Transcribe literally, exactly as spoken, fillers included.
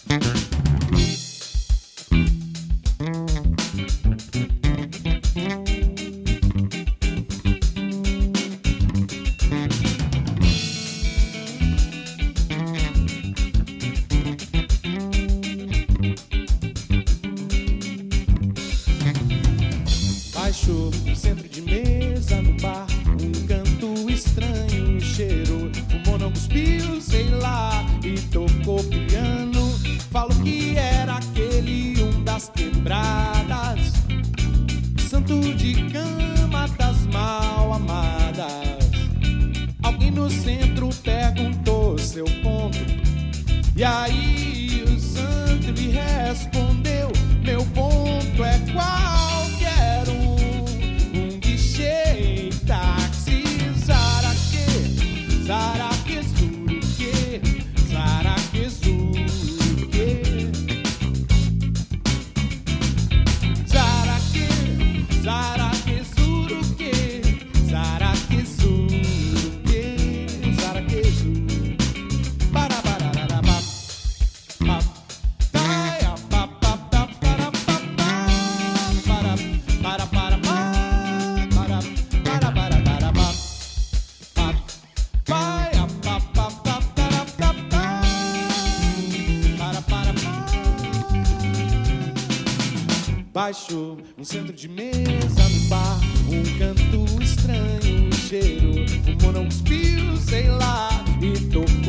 Baixou no centro de mesa no bar, um canto estranho cheirou, fumou, não cuspiu, sei lá, e tocou piano. Falou que era aquele um das quebradas, santo de cama das mal amadas. Alguém no centro perguntou seu ponto, e aí o santo lhe respondeu: meu ponto é qualquer um. Táxi, Zaraque, Zaraque, Zuruque, Zaraque, Zuruque, Zaraque, Zaraque, Zuruque, Zaraque, Zuruque, Zaraque, Zuruque, para, para, para, para, para, para, para, baixou um centro de mesa no bar, um canto estranho cheirou, fumou, não cuspiu, sei lá, e tocou